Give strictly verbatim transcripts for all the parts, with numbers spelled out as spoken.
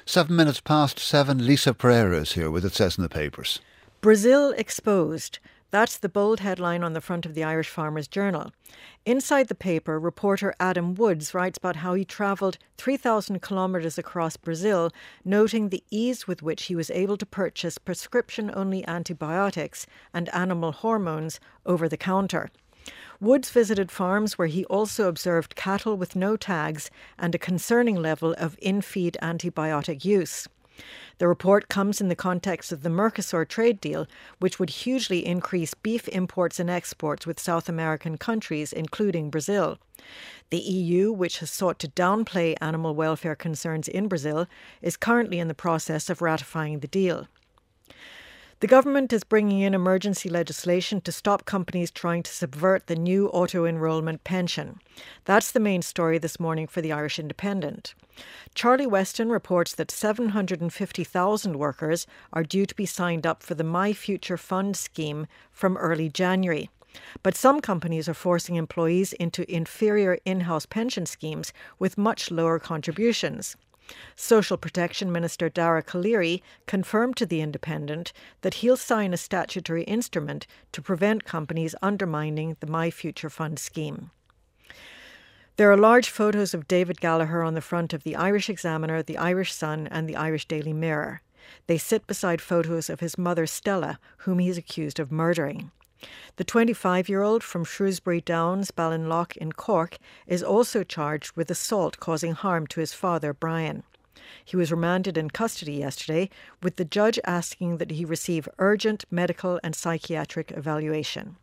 Seven minutes past seven. Lisa Pereira is here with It Says in the Papers. Brazil exposed. That's the bold headline on the front of the Irish Farmers Journal. Inside the paper, reporter Adam Woods writes about how he travelled three thousand kilometres across Brazil, noting the ease with which he was able to purchase prescription-only antibiotics and animal hormones over the counter. Woods visited farms where he also observed cattle with no tags and a concerning level of in-feed antibiotic use. The report comes in the context of the Mercosur trade deal, which would hugely increase beef imports and exports with South American countries, including Brazil. The E U, which has sought to downplay animal welfare concerns in Brazil, is currently in the process of ratifying the deal. The government is bringing in emergency legislation to stop companies trying to subvert the new auto-enrolment pension. That's the main story this morning for the Irish Independent. Charlie Weston reports that seven hundred fifty thousand workers are due to be signed up for the My Future Fund scheme from early January. But some companies are forcing employees into inferior in-house pension schemes with much lower contributions. Social Protection Minister Dara Calleary confirmed to The Independent that he'll sign a statutory instrument to prevent companies undermining the My Future Fund scheme. There are large photos of David Gallagher on the front of the Irish Examiner, the Irish Sun and the Irish Daily Mirror. They sit beside photos of his mother Stella, whom he is accused of murdering. The twenty-five-year-old from Shrewsbury Downs, Ballinlough in Cork, is also charged with assault causing harm to his father, Brian. He was remanded in custody yesterday, with the judge asking that he receive urgent medical and psychiatric evaluation.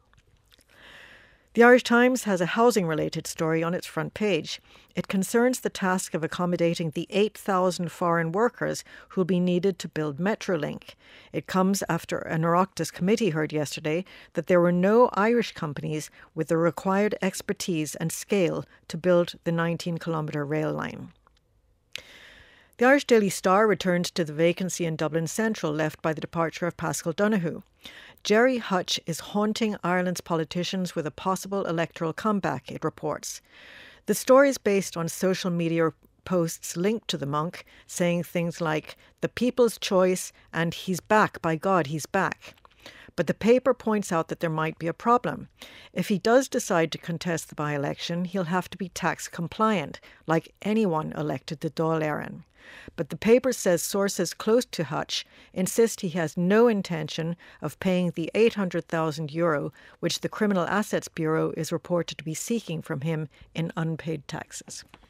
The Irish Times has a housing-related story on its front page. It concerns the task of accommodating the eight thousand foreign workers who will be needed to build Metrolink. It comes after an Oireachtas committee heard yesterday that there were no Irish companies with the required expertise and scale to build the nineteen kilometre rail line. The Irish Daily Star returns to the vacancy in Dublin Central left by the departure of Paschal Donoghue. Gerry Hutch is haunting Ireland's politicians with a possible electoral comeback, it reports. The story is based on social media posts linked to the monk, saying things like, "The people's choice" and "He's back, by God, he's back." But the paper points out that there might be a problem. If he does decide to contest the by-election, he'll have to be tax compliant, like anyone elected to Dáil Éireann. But the paper says sources close to Hutch insist he has no intention of paying the eight hundred thousand euro which the Criminal Assets Bureau is reported to be seeking from him in unpaid taxes.